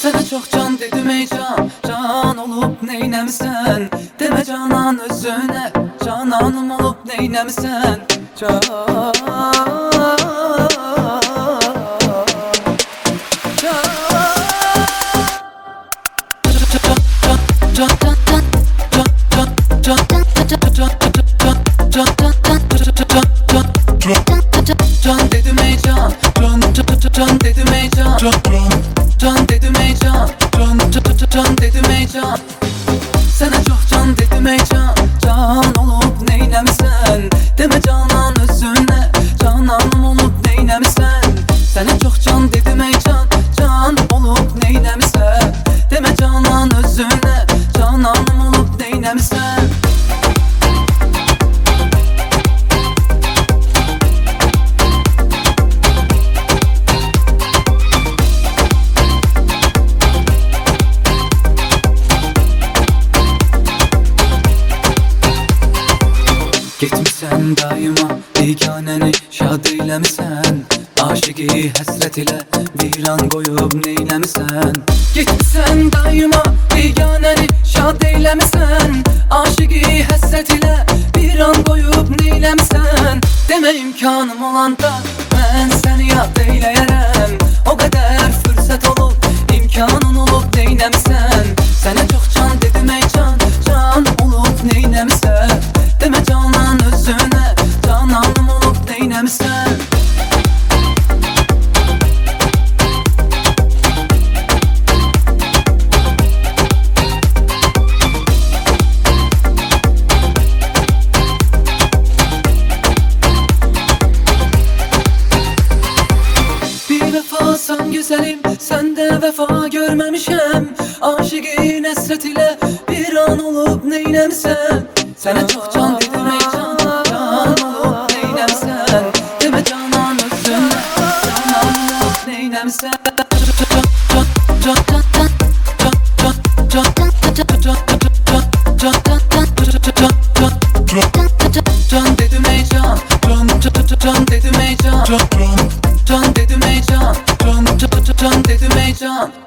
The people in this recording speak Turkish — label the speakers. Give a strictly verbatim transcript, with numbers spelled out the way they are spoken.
Speaker 1: Sana çok can dedim ey can, can olup neylemsen. Deme canan özüne, cananım olup neylemsen. Can, can, can dedim ey can, can, can dedim ey can, can dedim ey can, can, can dedim ey can. Sana çok can dedim ey can, can olup neylemsen. Deme canan özüne, cananım olup neylemsen. Sana çok can dedim ey can, can olup neylemsen. Deme canan özüne, cananım olup neylemsen. Gitmişsen daima biganeni şad eylemisen. Aşıqi həsrət ilə viran qoyub neyləmisən. Gitmişsən daima biganəni şad eyləmisən. Aşıqi həsrət ilə viran qoyub neyləmisən. Demə imkanım olanda mən səni yad eyləyərəm. O qədər fürsət olub, imkanın olub neyləmisən. Sənə çox can dedim ey can, can olub neyləmisən. Deme canan özüne, cananım olup neylemsen. Bir vefasan güzelim, sende vefa görmemişem. Aşıqin həsrət ilə bir an olup neylemsen. Sana çok can dedim ey can, can olup neylemsen. Deme canan özüne, canan olup neylemsen. Can dedim ey can, can dedim ey can, can dedim ey can, can dedim ey can.